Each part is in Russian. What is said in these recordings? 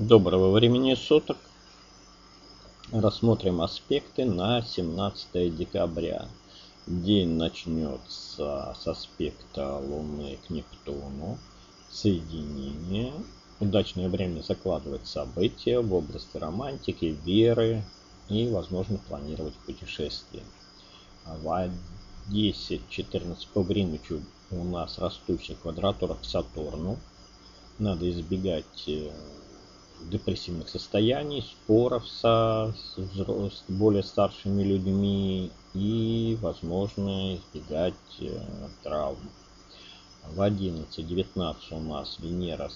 Доброго времени суток. Рассмотрим аспекты на 17 декабря. День начнется с аспекта Луны к Нептуну. Соединение. Удачное время закладывать события в области романтики, веры и, возможно, планировать путешествия. В 10:14 по Гринвичу у нас растущая квадратура к Сатурну. Надо избегать депрессивных состояний, споров с более старшими людьми и, возможно, избегать травм. В 11:19 у нас Венера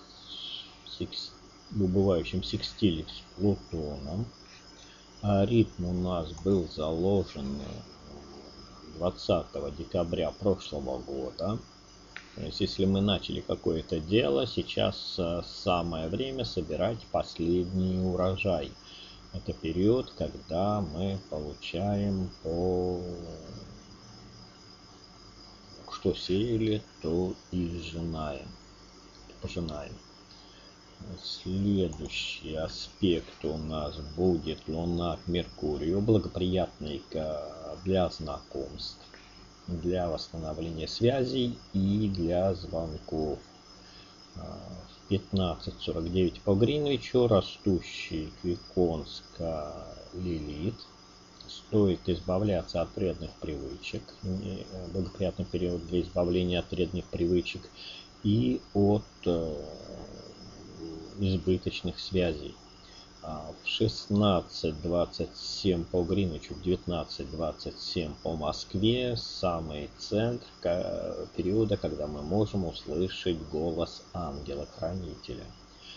в убывающем секстиле с Плутоном. Ритм у нас был заложен 20 декабря прошлого года. То есть, если мы начали какое-то дело, сейчас самое время собирать последний урожай. Это период, когда мы получаем то, что сеяли, то и пожинаем. Следующий аспект у нас будет Луна к Меркурию, благоприятный для знакомств, для восстановления связей и для звонков. В 15:49 по Гринвичу растущий к Виконска Лилит. Стоит избавляться от вредных привычек. Благоприятный период для избавления от вредных привычек и от избыточных связей. В 16:27 по Гринвичу, в 19:27 по Москве самый центр периода, когда мы можем услышать голос ангела-хранителя.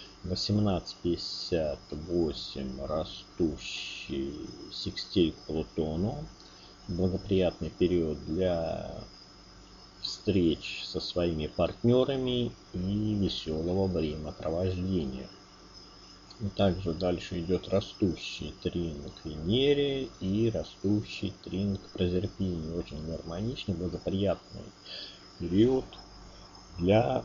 18:58 растущий секстиль к Плутону. Благоприятный период для встреч со своими партнерами и веселого времяпровождения. Также дальше идет растущий трин к Венере и растущий трин к Прозерпине. Очень гармоничный, благоприятный период для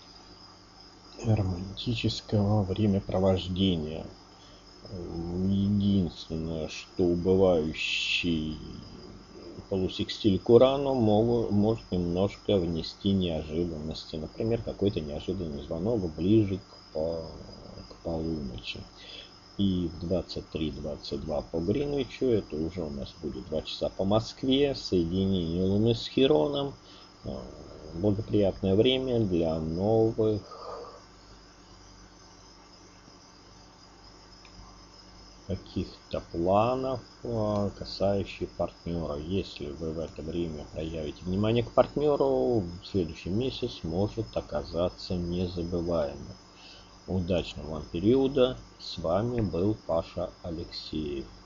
романтического времяпровождения. Единственное, что убывающий полусекстиль к Урану может немножко внести неожиданности. Например, какой-то неожиданный звонок ближе к полуночи. И в 23:22 по Гринвичу, это уже у нас будет 2 часа по Москве, соединение Луны с Хироном. Благоприятное время для новых каких-то планов, касающих партнера. Если вы в это время проявите внимание к партнеру, следующий месяц может оказаться незабываемым. Удачного вам периода. С вами был Паша Алексеев.